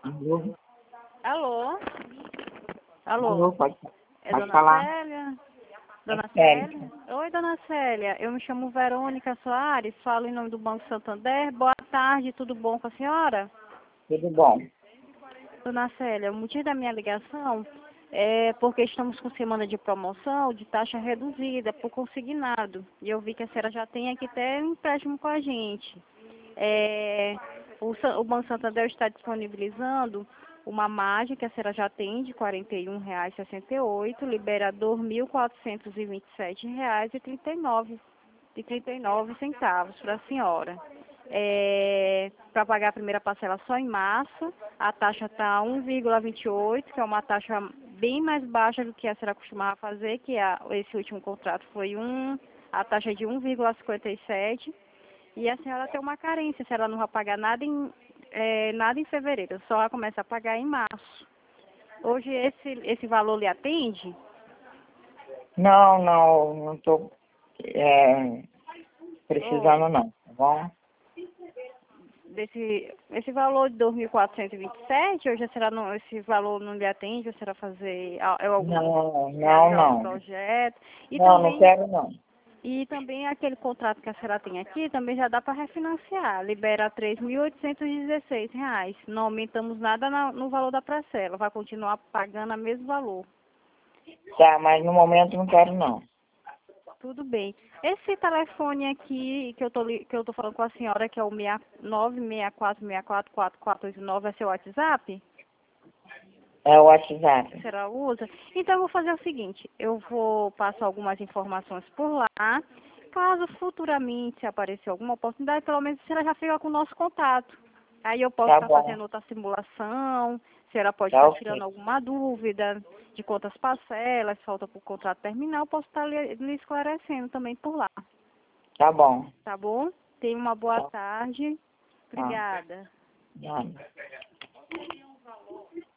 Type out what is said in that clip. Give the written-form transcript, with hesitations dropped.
Alô? Alô? Alô? Alô, pode É Dona falar. Célia? Dona Célia. Célia? Oi, Dona Célia. Eu me chamo Verônica Soares, falo em nome do Banco Santander. Boa tarde, tudo bom com a senhora? Tudo bom? Dona Célia, o motivo da minha ligação é porque estamos com semana de promoção de taxa reduzida por consignado. E eu vi que a senhora já tem aqui até um empréstimo com a gente. O Banco Santander está disponibilizando uma margem que a senhora já tem de R$ 41,68, liberador R$ 1.427,39 centavos para a senhora. Para pagar a primeira parcela só em março, a taxa está 1,28, que é uma taxa bem mais baixa do que a senhora costumava fazer, que esse último contrato foi a taxa de 1,57. E a senhora tem uma carência, a senhora não vai pagar nada em fevereiro, só vai começar a pagar em março. Hoje esse valor lhe atende? Não estou Oi. precisando não, tá bom? Esse valor de 2.427, hoje a senhora não, esse valor não lhe atende, a senhora realizar algum Não. projeto. E Não também, quero não. e também aquele contrato que a senhora tem aqui, também já dá para refinanciar, libera R$ 3.816. Não aumentamos nada no valor da parcela, vai continuar pagando o mesmo valor. Tá, mas no momento não quero não. Tudo bem. Esse telefone aqui que eu tô falando com a senhora, que é o 964644489, é seu WhatsApp? É o WhatsApp. A senhora usa? Então eu vou fazer o seguinte, eu vou passar algumas informações por lá. Caso futuramente se aparecer alguma oportunidade, pelo menos a senhora já fica com o nosso contato. Aí eu posso Tá estar bom. fazendo outra simulação, a senhora pode Tá estar ok. tirando alguma dúvida de quantas parcelas, falta para o contrato terminar, eu posso estar lhe esclarecendo também por lá. Tá bom. Tá bom? Tenha uma boa Tá. tarde. Tá. Obrigada. Nada.